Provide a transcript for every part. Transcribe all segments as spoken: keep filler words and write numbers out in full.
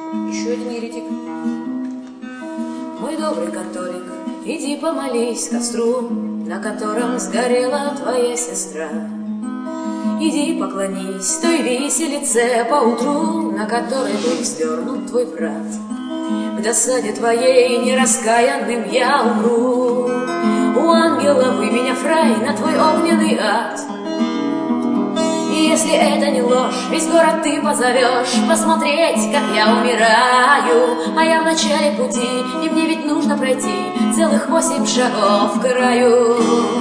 Еще один еретик. Мой добрый католик, иди помолись костру, на котором сгорела твоя сестра. Иди поклонись той виселице поутру, на которой был вздернут твой брат. В досаде твоей нераскаянным я умру. У ангела выменяв рай на твой огненный ад. И если это не ложь, весь город ты позовешь посмотреть, как я умираю. А я в начале пути, и мне ведь нужно пройти целых восемь шагов к краю.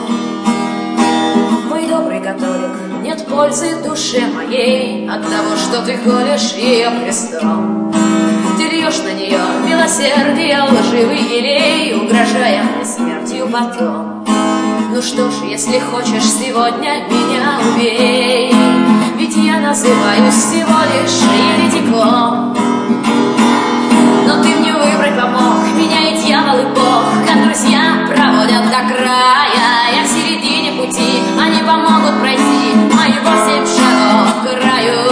Мой добрый католик, нет пользы в душе моей от того, что ты колешь ее крестом. Ты льешь на нее милосердие, лживый елей, угрожая мне смертью потом. Ну что ж, если хочешь, сегодня меня убей, ведь я называюсь всего лишь еретиком. Но ты мне выбрать помог, меня и дьявол, и Бог, как друзья, проводят до края. Я в середине пути, они помогут пройти мои восемь шагов к краю.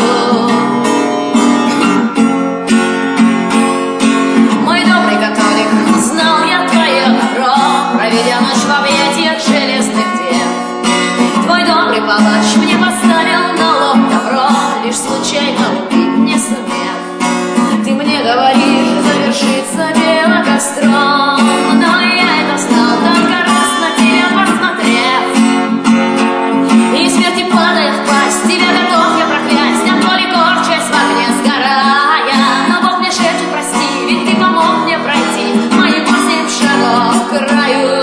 Мой добрый католик, знал я твое добро, проведя ночь в объятиях железных дев. Твой добрый палач мне поставил на лоб добро, лишь случайно убить не сумев. Ты мне говоришь, завершится дело костром, но я это знал только раз на тебя посмотрев. И смерти падая в пасть, тебя готов я проклясть, а то ли корчась в огне сгорая. Но Бог мне шепчет, прости, ведь ты помог мне пройти мои восемь шагов к краю.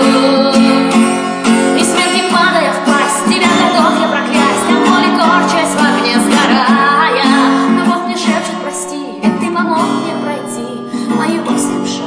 И смерти падая в пасть, тебя готов я проклясть, а то ли корчась в огне сгорая. Но Бог мне шепчет, прости, ведь ты помог мне пройти мои восемь шагов.